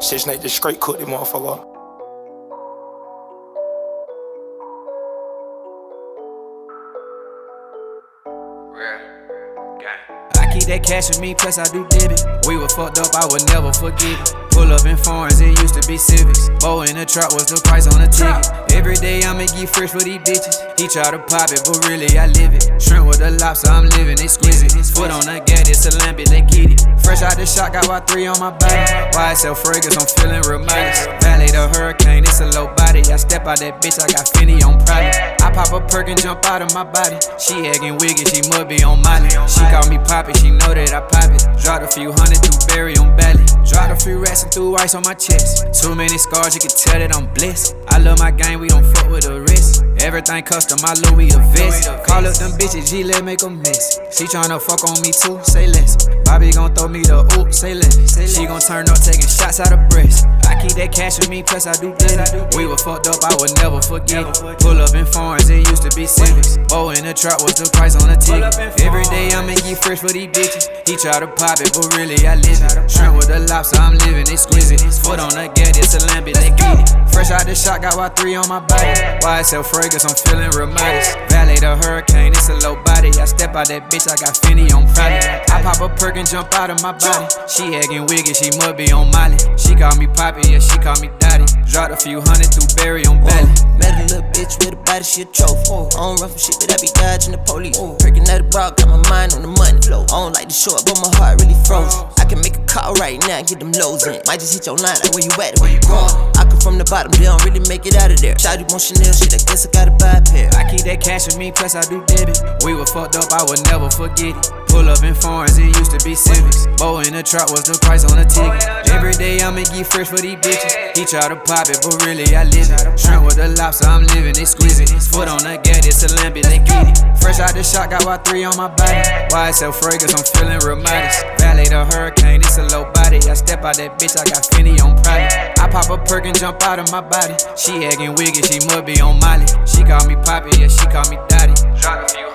Shit, Snake just straight cooked the motherfucker. I keep that cash with me, plus I do debit. We were fucked up, I would never forget it. Pull up in foreigns, it used to be Civics. Bow in the trap was the price on the ticket. Every day I'ma get fresh for these bitches. He try to pop it, but really I live it. Shrimp with the lobster, I'm living exquisite. Foot on the gas, it's a lamp, let's get it. Fresh out the shot, got Y3 on my body. YSL fragrance, I'm feeling real modest. Valley the hurricane, it's a low body. I step out that bitch, I got Finny on private. I pop a perk and jump out of my body. She acting wiggy, she must be on Molly. She call me Poppy, she know that I pop it. Dropped a few hundred through Berry on Bally. Dropped a few rats and threw ice on my chest. Too many scars, you can tell that I'm blessed. I love my game, we don't fuck with the risk. Everything custom, my Louis a vest. Call up them bitches, G, let make a mess. She tryna fuck on me too, say less. Bobby gon' throw me the oop, say less. She gon' turn up, taking shots out of breast. I keep that cash with me, plus I do debit. We were fucked up, I would never forget it. Pull up in foreigns, it used to be Civics. Bow in the trap was the price on the ticket. Every day I'ma get fresh for these bitches. He try to pop it, but really I live it. Shrimp with the lobster, I'm living exquisite. Foot on the gas, it's a lamp, let's get it. Fresh out the shot, got Y3 on my body. YSL fragrance, I'm feeling real modest. Valley the hurricane, it's a low body. I step out that bitch, I got Finny on private. I pop a perk and jump out of my body. She acting wiggy, she must be on Molly. She call me Poppy, yeah, she call me Daddy. Dropped a few hundred through Berry on Bally. Met a little bitch with a body, she a trophy. I don't run from shit, but I be dodging the police. Perking at the bar, got my mind on the money flow. I don't like the short, but my heart really frozen. I can make a call right now and get them lows in. Might just hit your line, like where you at, where you going. I come from the bottom, they don't really make it out of there. Shawty want Chanel shit, I guess I gotta buy a pair. I keep that cash with me, plus I do debit. We were fucked up, I would never forget it. Pull up in foreigns, it used to be Civics. Bow in the trap was the price on the ticket. Every day I'ma get fresh for these bitches. He try to pop it, but really I live it. Shrimp with the lobster, I'm living exquisite. Foot on the gas, it's a lamp, let's get it. Fresh out the shot, got Y3 on my body. YSL fragrance, I'm feeling real modest. Valley the hurricane, it's a low body. I step out that bitch, I got Finny on private. I pop a perk and jump out of my body. She acting wiggy, she must be on Molly. She call me Poppy, yeah, she call me Daddy. Drop a few